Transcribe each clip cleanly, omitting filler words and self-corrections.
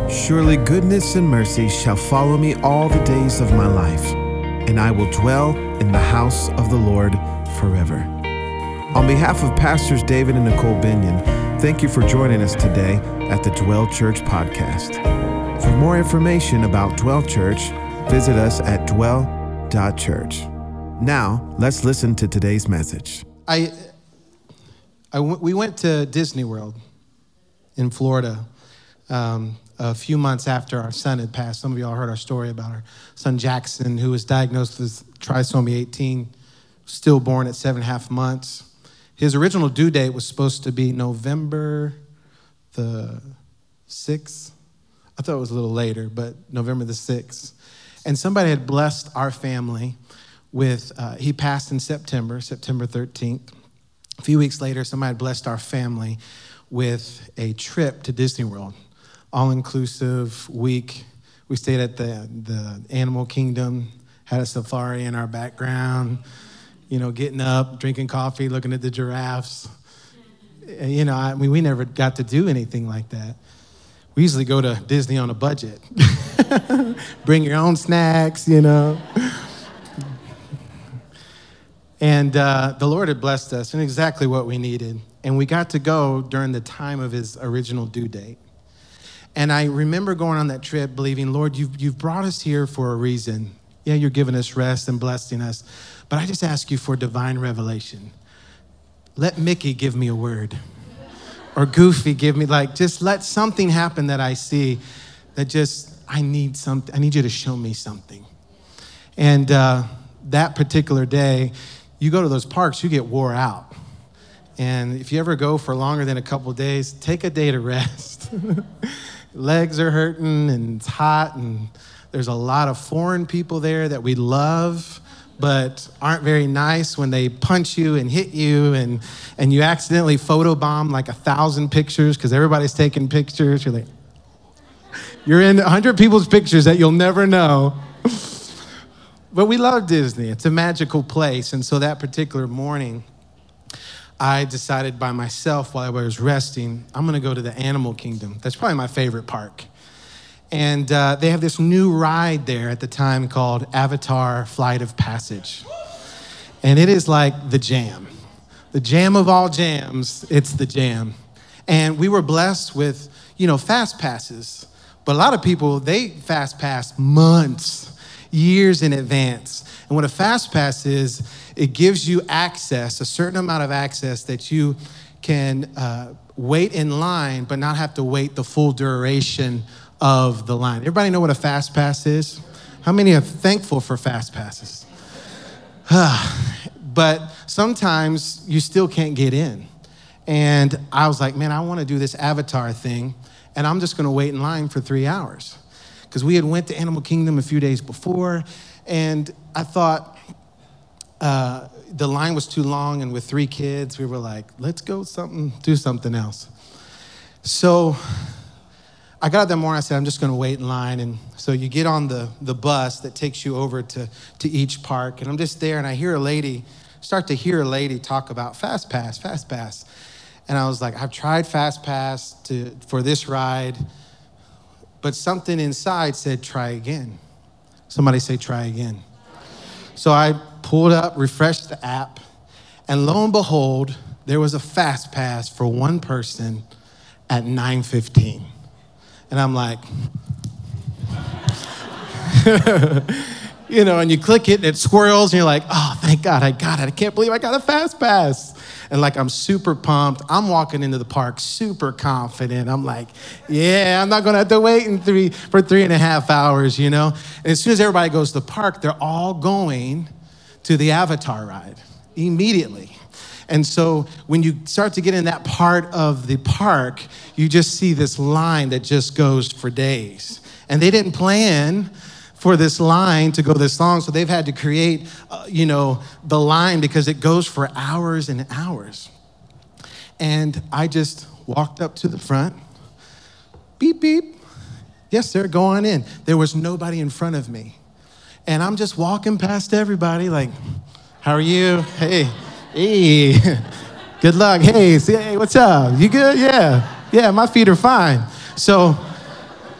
Surely goodness and mercy shall follow me all the days of my life, and I will dwell in the house of the Lord forever. On behalf of Pastors David and Nicole Binion, thank you for joining us today at the Dwell Church Podcast. For more information about Dwell Church, visit us at dwell.church. Now, let's listen to today's message. We went to Disney World in Florida a few months after our son had passed. Some of y'all heard our story about our son Jackson, who was diagnosed with trisomy 18, stillborn at 7.5 months. His original due date was supposed to be November the 6th. I thought it was a little later, but November the 6th. And somebody had blessed our family with, he passed in September 13th. A few weeks later, somebody had blessed our family with a trip to Disney World, all-inclusive week. We stayed at the Animal Kingdom, had a safari in our background, getting up, drinking coffee, looking at the giraffes. We never got to do anything like that. We usually go to Disney on a budget. Bring your own snacks, And the Lord had blessed us and exactly what we needed. And we got to go during the time of his original due date. And I remember going on that trip believing, Lord, you've brought us here for a reason. Yeah, you're giving us rest and blessing us. But I just ask you for divine revelation. Let Mickey give me a word. Or Goofy give me, just let something happen that I see that I need something. I need you to show me something. And that particular day, you go to those parks, you get wore out. And if you ever go for longer than a couple of days, take a day to rest. Legs are hurting and it's hot and there's a lot of foreign people there that we love but aren't very nice when they punch you and hit you and you accidentally photobomb 1,000 pictures because everybody's taking pictures. You're in 100 people's pictures that you'll never know. But we love Disney. It's a magical place. And so that particular morning, I decided by myself while I was resting, I'm going to go to the Animal Kingdom. That's probably my favorite park. And they have this new ride there at the time called Avatar Flight of Passage. And it is like the jam. The jam of all jams, it's the jam. And we were blessed with, fast passes. But a lot of people, they fast pass months, years in advance. And what a fast pass is, it gives you access, a certain amount of access that you can wait in line, but not have to wait the full duration of the line. Everybody know what a fast pass is? How many are thankful for fast passes? But sometimes you still can't get in. And I was like, man, I want to do this Avatar thing, and I'm just going to wait in line for 3 hours. Because we had went to Animal Kingdom a few days before, and I thought the line was too long, and with 3 kids, we were like, let's go do something else. So I got up that morning, I said, I'm just going to wait in line. And so you get on the bus that takes you over to each park, and I'm just there, and I start to hear a lady talk about Fast Pass. And I was like, I've tried Fast Pass for this ride, but something inside said, try again. Somebody say, try again. So I pulled up, refreshed the app, and lo and behold, there was a Fast Pass for one person at 9:15. And I'm like, and you click it and it swirls and you're like, oh, thank God, I got it. I can't believe I got a Fast Pass. And I'm super pumped. I'm walking into the park super confident. I'm like, yeah, I'm not going to have to wait for 3.5 hours, And as soon as everybody goes to the park, they're all going to the Avatar ride immediately. And so when you start to get in that part of the park, you just see this line that just goes for days. And they didn't plan for this line to go this long, so they've had to create, the line because it goes for hours and hours. And I just walked up to the front, beep, beep. Yes, sir, go on in. There was nobody in front of me. And I'm just walking past everybody like, how are you? Hey, good luck. Hey, what's up? You good? Yeah, my feet are fine. So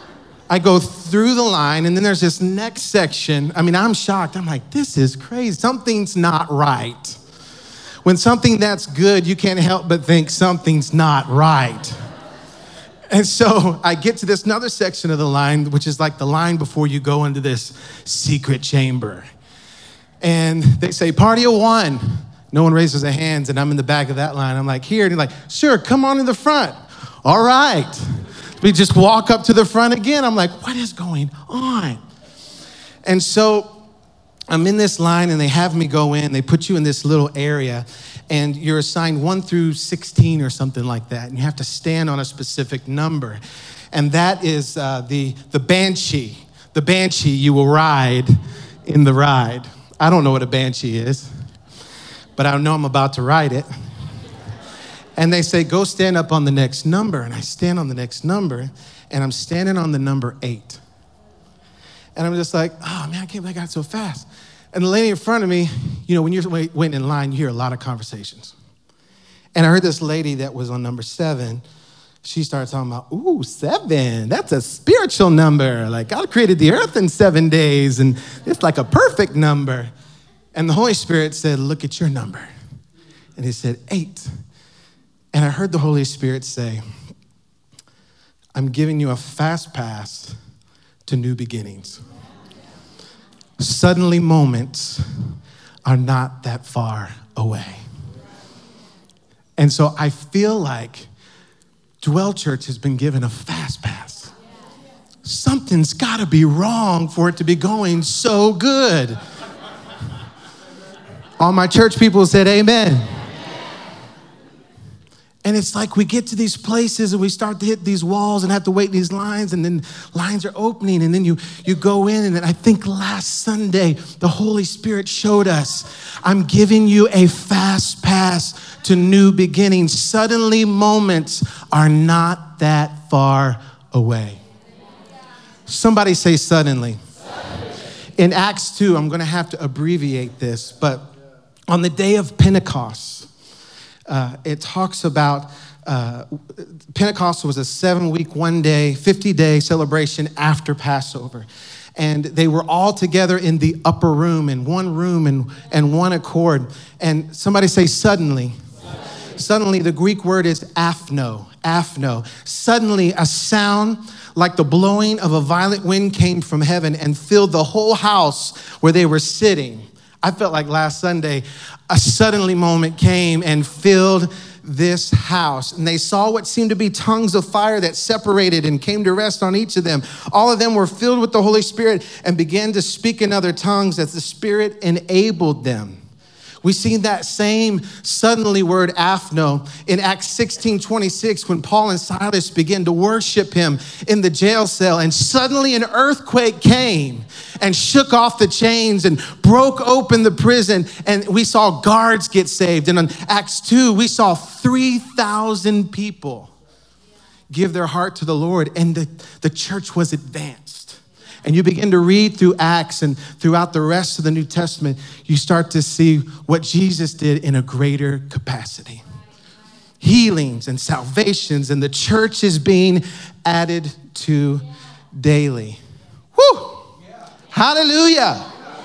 I go through the line, and then there's this next section. I mean, I'm shocked. I'm like, this is crazy. Something's not right. When something that's good, you can't help but think something's not right. And so I get to this another section of the line, which is like the line before you go into this secret chamber. And they say, party of one. No one raises their hands, and I'm in the back of that line. I'm like, here. And they're like, sure, come on in the front. All right. We just walk up to the front again. I'm like, what is going on? And so I'm in this line, and they have me go in. They put you in this little area, and you're assigned 1 through 16 or something like that, and you have to stand on a specific number. And that is the banshee. The banshee, you will ride in the ride. I don't know what a banshee is, but I know I'm about to ride it. And they say, go stand up on the next number. And I stand on the next number, and I'm standing on the number 8. And I'm just like, oh, man, I can't believe I got so fast. And the lady in front of me, you know, when you're waiting in line, you hear a lot of conversations. And I heard this lady that was on number 7. She started talking about, ooh, 7, that's a spiritual number. Like, God created the earth in 7 days, and it's like a perfect number. And the Holy Spirit said, look at your number. And he said, 8. And I heard the Holy Spirit say, I'm giving you a fast pass to new beginnings. Suddenly moments are not that far away. And so I feel like Dwell Church has been given a fast pass. Something's got to be wrong for it to be going so good. All my church people said amen. And it's like we get to these places and we start to hit these walls and have to wait in these lines, and then lines are opening, and then you go in, and then I think last Sunday, the Holy Spirit showed us, I'm giving you a fast pass to new beginnings. Suddenly moments are not that far away. Somebody say suddenly. In Acts 2, I'm going to have to abbreviate this, but on the day of Pentecost, it talks about Pentecost was a 7-week, 1-day, 50-day celebration after Passover. And they were all together in the upper room, in one room and one accord. And somebody say suddenly. Suddenly, the Greek word is aphno. Suddenly, a sound like the blowing of a violent wind came from heaven and filled the whole house where they were sitting. I felt like last Sunday, a suddenly moment came and filled this house. And they saw what seemed to be tongues of fire that separated and came to rest on each of them. All of them were filled with the Holy Spirit and began to speak in other tongues as the Spirit enabled them. We see that same suddenly word aphno in Acts 16:26 when Paul and Silas began to worship him in the jail cell, and suddenly an earthquake came and shook off the chains and broke open the prison, and we saw guards get saved. And in Acts 2, we saw 3,000 people give their heart to the Lord, and the church was advanced. And you begin to read through Acts and throughout the rest of the New Testament, you start to see what Jesus did in a greater capacity. Healings and salvations, and the church is being added to daily. Woo! Hallelujah.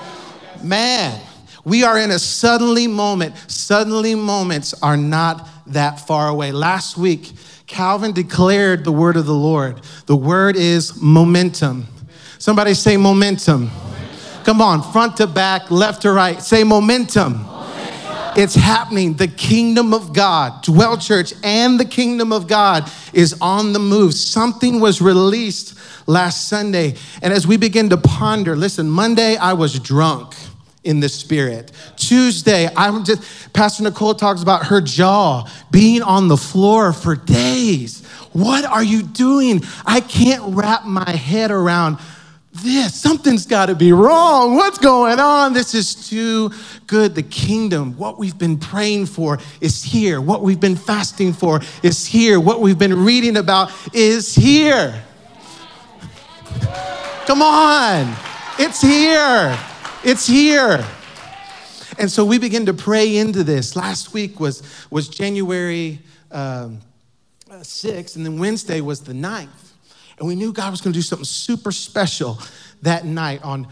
Man, we are in a suddenly moment. Suddenly moments are not that far away. Last week, Calvin declared the word of the Lord. The word is momentum. Somebody say momentum. Come on, front to back, left to right. Say momentum. It's happening. The kingdom of God, Dwell Church and the kingdom of God is on the move. Something was released last Sunday. And as we begin to ponder, listen, Monday I was drunk in the Spirit. Tuesday, Pastor Nicole talks about her jaw being on the floor for days. What are you doing? I can't wrap my head around this. Something's got to be wrong. What's going on? This is too good. The kingdom, what we've been praying for is here. What we've been fasting for is here. What we've been reading about is here. Come on. It's here. It's here. And so we begin to pray into this. Last week was January 6th, and then Wednesday was the 9th. And we knew God was going to do something super special that night on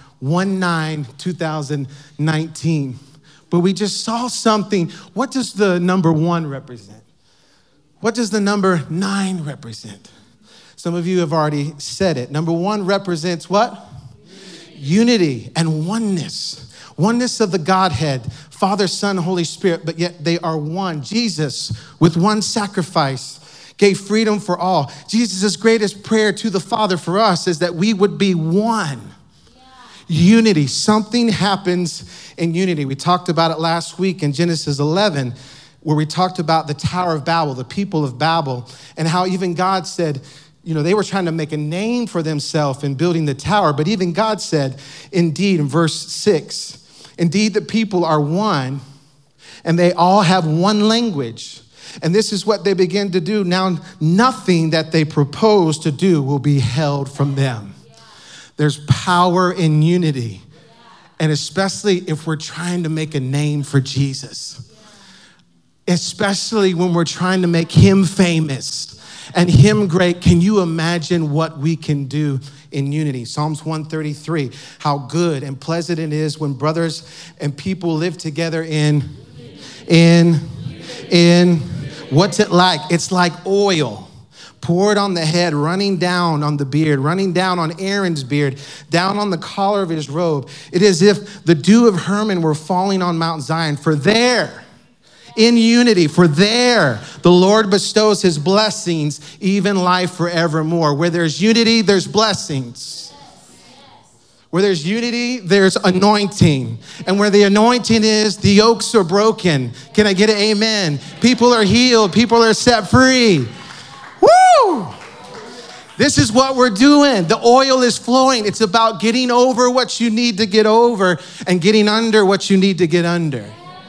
1/9/2019. But we just saw something. What does the number 1 represent? What does the number 9 represent? Some of you have already said it. Number 1 represents what? Unity and oneness. Oneness of the Godhead, Father, Son, Holy Spirit, but yet they are one. Jesus, with one sacrifice, gave freedom for all. Jesus' greatest prayer to the Father for us is that we would be one. Unity. Something happens in unity. We talked about it last week in Genesis 11, where we talked about the Tower of Babel, the people of Babel, and how even God said, they were trying to make a name for themselves in building the tower, but even God said, indeed, in verse 6, indeed the people are one, and they all have one language. And this is what they begin to do. Now, nothing that they propose to do will be held from them. There's power in unity, and especially if we're trying to make a name for Jesus, especially when we're trying to make him famous and him great. Can you imagine what we can do in unity? Psalms 133, how good and pleasant it is when brothers and people live together in what's it like? It's like oil poured on the head, running down on the beard, running down on Aaron's beard, down on the collar of his robe. It is as if the dew of Hermon were falling on Mount Zion. For there, in unity, for there, the Lord bestows his blessings, even life forevermore. Where there's unity, there's blessings. Where there's unity, there's anointing. And where the anointing is, the yokes are broken. Can I get an amen? People are healed. People are set free. Woo! This is what we're doing. The oil is flowing. It's about getting over what you need to get over and getting under what you need to get under.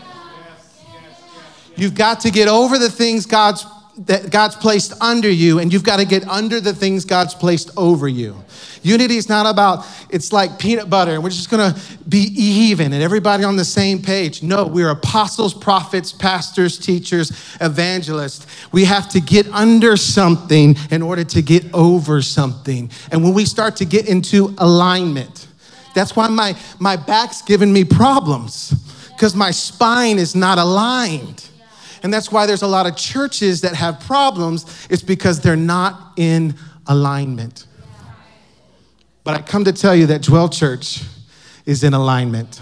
You've got to get over the things that God's placed under you, and you've got to get under the things God's placed over you. Unity is not about, it's like peanut butter, and we're just going to be even and everybody on the same page. No, we're apostles, prophets, pastors, teachers, evangelists. We have to get under something in order to get over something. And when we start to get into alignment, that's why my back's giving me problems, because my spine is not aligned. And that's why there's a lot of churches that have problems. It's because they're not in alignment. But I come to tell you that Dwell Church is in alignment.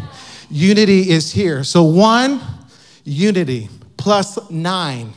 Unity is here. So 1, unity, plus 9.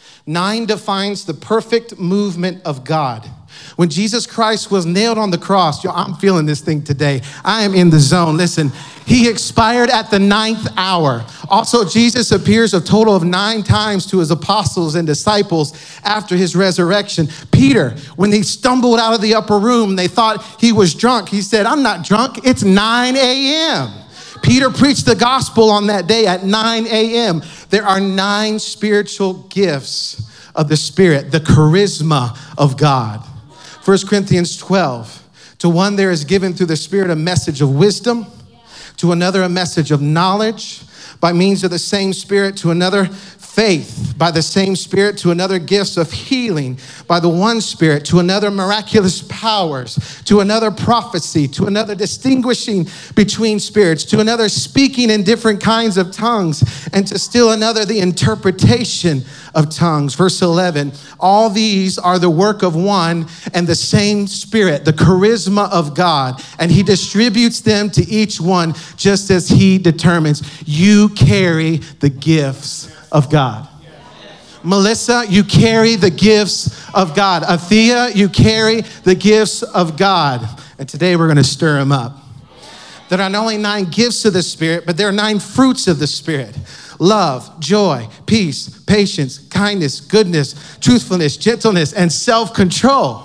9 defines the perfect movement of God. When Jesus Christ was nailed on the cross, I'm feeling this thing today. I am in the zone. Listen, he expired at the 9th hour. Also, Jesus appears a total of 9 times to his apostles and disciples after his resurrection. Peter, when he stumbled out of the upper room, they thought he was drunk. He said, I'm not drunk. It's 9 a.m. Peter preached the gospel on that day at 9 a.m. There are 9 spiritual gifts of the Spirit, the charisma of God. 1 Corinthians 12, to one there is given through the Spirit a message of wisdom, to another a message of knowledge, by means of the same Spirit, to another faith, by the same Spirit, to another gifts of healing, by the one Spirit, to another miraculous powers, to another prophecy, to another distinguishing between spirits, to another speaking in different kinds of tongues, and to still another the interpretation of tongues. Verse 11, all these are the work of one and the same Spirit, the charisma of God, and he distributes them to each one just as he determines. You carry the gifts of God. Melissa, you carry the gifts of God. Athea, you carry the gifts of God. And today we're going to stir them up. There are not only 9 gifts of the Spirit, but there are 9 fruits of the Spirit. Love, joy, peace, patience, kindness, goodness, truthfulness, gentleness, and self-control.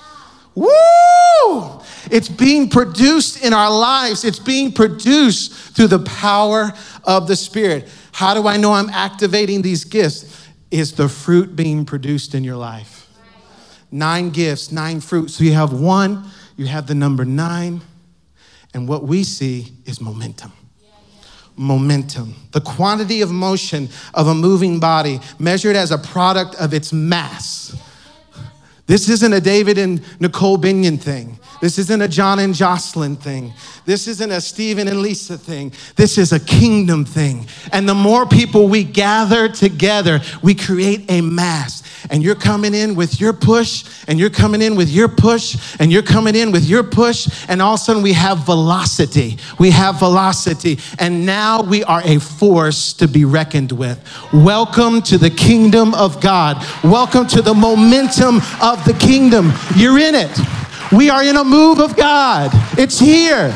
Woo! It's being produced in our lives. It's being produced through the power of the Spirit. How do I know I'm activating these gifts? Is the fruit being produced in your life? 9 gifts, 9 fruits. So you have 1, you have the number 9, and what we see is momentum. Momentum, the quantity of motion of a moving body measured as a product of its mass. This isn't a David and Nicole Binion thing. This isn't a John and Jocelyn thing. This isn't a Stephen and Lisa thing. This is a kingdom thing. And the more people we gather together, we create a mass. And you're coming in with your push, and you're coming in with your push, and you're coming in with your push, and all of a sudden we have velocity. We have velocity. And now we are a force to be reckoned with. Welcome to the kingdom of God. Welcome to the momentum of the kingdom. You're in it. We are in a move of God. It's here.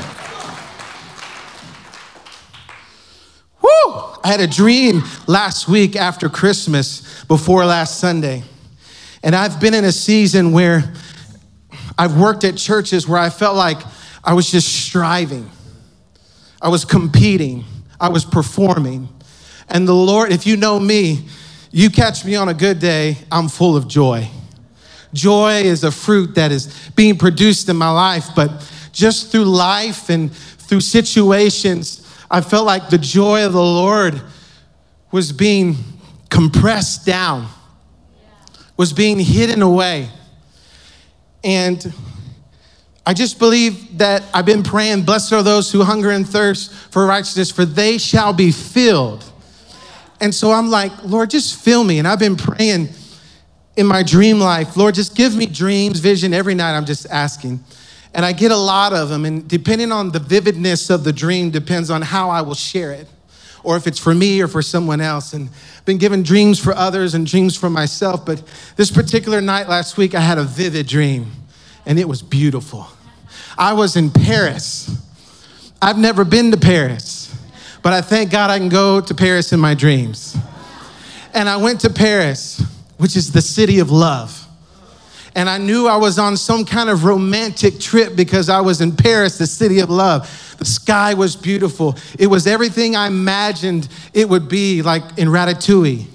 Woo! I had a dream last week after Christmas, before last Sunday. And I've been in a season where I've worked at churches where I felt like I was just striving. I was competing. I was performing. And the Lord, if you know me, you catch me on a good day, I'm full of joy. Joy is a fruit that is being produced in my life, but just through life and through situations, I felt like the joy of the Lord was being compressed down, was being hidden away. And I just believe that I've been praying, blessed are those who hunger and thirst for righteousness, for they shall be filled. And so I'm like, Lord, just fill me. And I've been praying in my dream life, Lord, just give me dreams, vision. Every night I'm just asking. And I get a lot of them. And depending on the vividness of the dream depends on how I will share it, or if it's for me or for someone else. And I've been given dreams for others and dreams for myself. But this particular night last week, I had a vivid dream, and it was beautiful. I was in Paris. I've never been to Paris, but I thank God I can go to Paris in my dreams. And I went to Paris, which is the city of love. And I knew I was on some kind of romantic trip because I was in Paris, the city of love. The sky was beautiful. It was everything I imagined it would be, like in Ratatouille.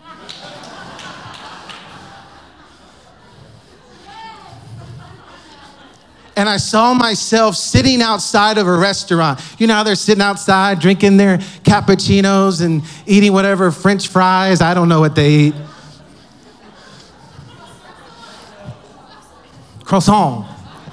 And I saw myself sitting outside of a restaurant. You know how they're sitting outside drinking their cappuccinos and eating whatever, French fries, I don't know what they eat. Croissant.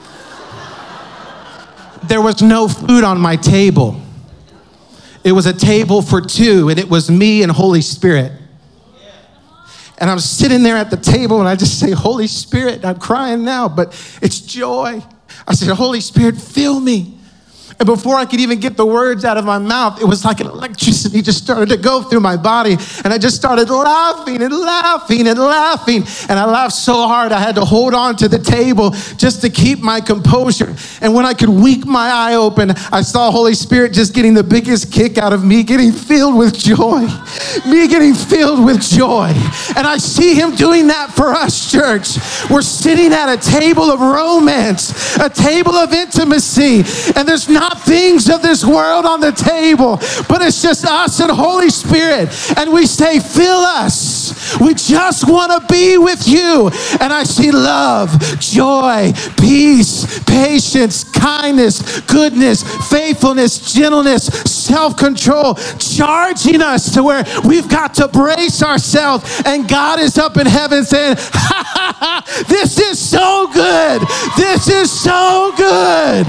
There was no food on my table. It was a table for two, and it was me and Holy Spirit. And I'm sitting there at the table, and I just say, Holy Spirit, I'm crying now, but it's joy. I said, Holy Spirit, fill me. And before I could even get the words out of my mouth, it was like an electricity just started to go through my body. And I just started laughing and laughing and laughing. And I laughed so hard, I had to hold on to the table just to keep my composure. And when I could wink my eye open, I saw Holy Spirit just getting the biggest kick out of me, getting filled with joy. Me getting filled with joy. And I see him doing that for us, church. We're sitting at a table of romance, a table of intimacy. And there's not things of this world on the table, but it's just us and Holy Spirit. And we say, fill us. We just want to be with you. And I see love, joy, peace, patience, kindness, goodness, faithfulness, gentleness, self-control, charging us to where we've got to brace ourselves. And God is up in heaven saying, ha, ha, ha, this is so good. This is so good.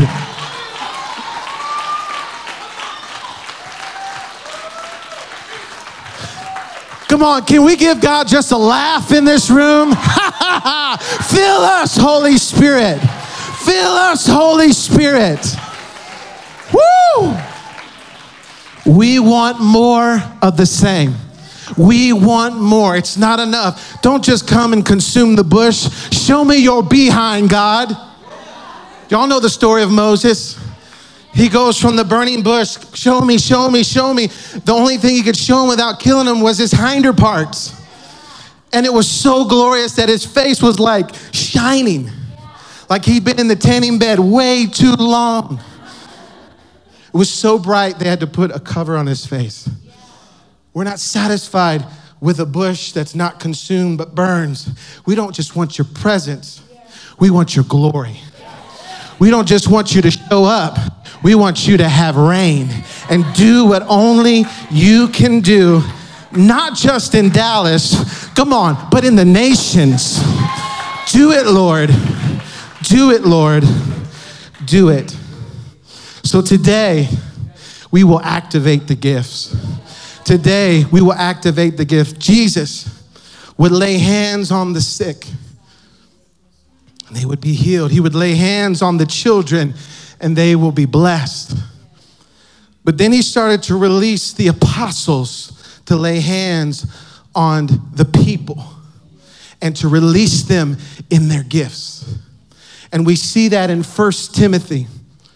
Come on, can we give God just a laugh in this room? Fill us, Holy Spirit. Fill us, Holy Spirit. Woo! We want more of the same. We want more. It's not enough. Don't just come and consume the bush. Show me your behind, God. Y'all know the story of Moses. He goes from the burning bush, show me, show me, show me. The only thing he could show him without killing him was his hinder parts. And it was so glorious that his face was like shining, like he'd been in the tanning bed way too long. It was so bright they had to put a cover on his face. We're not satisfied with a bush that's not consumed but burns. We don't just want your presence. We want your glory. We don't just want you to show up. We want you to have reign and do what only you can do, not just in Dallas, come on, but in the nations. Do it, Lord. Do it, Lord. Do it. So today, we will activate the gifts. Today, we will activate the gift. Jesus would lay hands on the sick, and they would be healed. He would lay hands on the children, and they will be blessed. But then he started to release the apostles to lay hands on the people and to release them in their gifts. And we see that in 2 Timothy,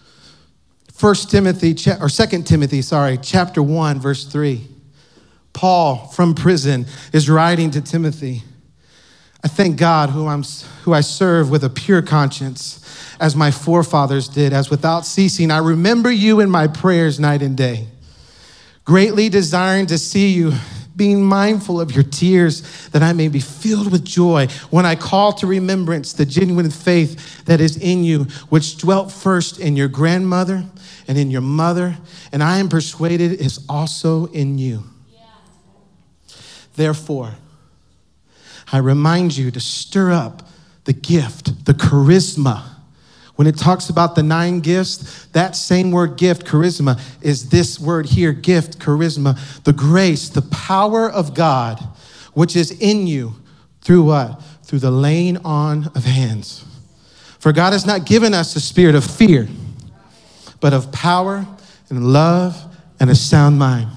chapter 1, verse 3. Paul from prison is writing to Timothy. I thank God who I serve with a pure conscience, as my forefathers did, as without ceasing I remember you in my prayers night and day, greatly desiring to see you, being mindful of your tears, that I may be filled with joy when I call to remembrance the genuine faith that is in you, which dwelt first in your grandmother and in your mother, and I am persuaded is also in you. Therefore, I remind you to stir up the gift, the charisma. When it talks about the 9 gifts, that same word gift, charisma, is this word here, gift, charisma, the grace, the power of God, which is in you through what? Through the laying on of hands. For God has not given us a spirit of fear, but of power and love and a sound mind.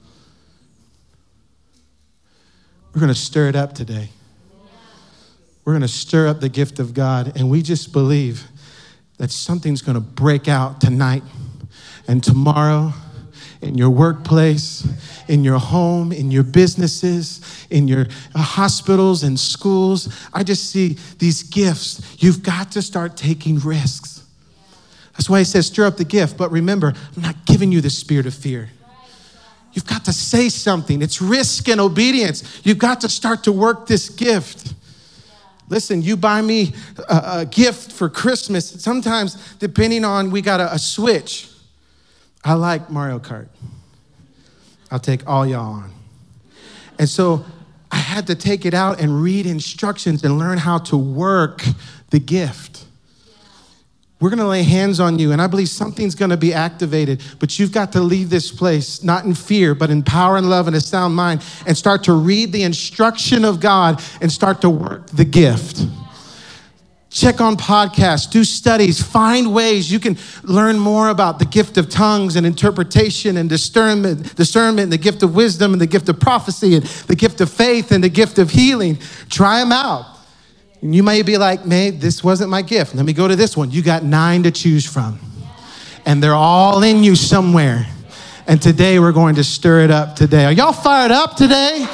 We're going to stir it up today. We're going to stir up the gift of God, and we just believe that something's going to break out tonight and tomorrow in your workplace, in your home, in your businesses, in your hospitals and schools. I just see these gifts. You've got to start taking risks. That's why he says stir up the gift. But remember, I'm not giving you the spirit of fear. You've got to say something. It's risk and obedience. You've got to start to work this gift. Listen, you buy me a gift for Christmas. Sometimes, depending on, we got a Switch. I like Mario Kart. I'll take all y'all on. And so I had to take it out and read instructions and learn how to work the gift. We're going to lay hands on you, and I believe something's going to be activated, but you've got to leave this place, not in fear, but in power and love and a sound mind, and start to read the instruction of God and start to work the gift. Check on podcasts, do studies, find ways you can learn more about the gift of tongues and interpretation and discernment, and the gift of wisdom and the gift of prophecy and the gift of faith and the gift of healing. Try them out. And you may be like, man, this wasn't my gift. Let me go to this one. You got 9 to choose from. And they're all in you somewhere. And today we're going to stir it up today. Are y'all fired up today?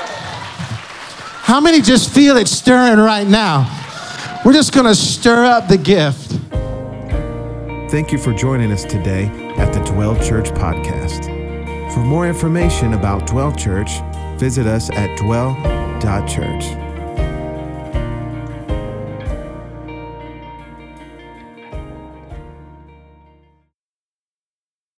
How many just feel it stirring right now? We're just going to stir up the gift. Thank you for joining us today at the Dwell Church podcast. For more information about Dwell Church, visit us at dwell.church.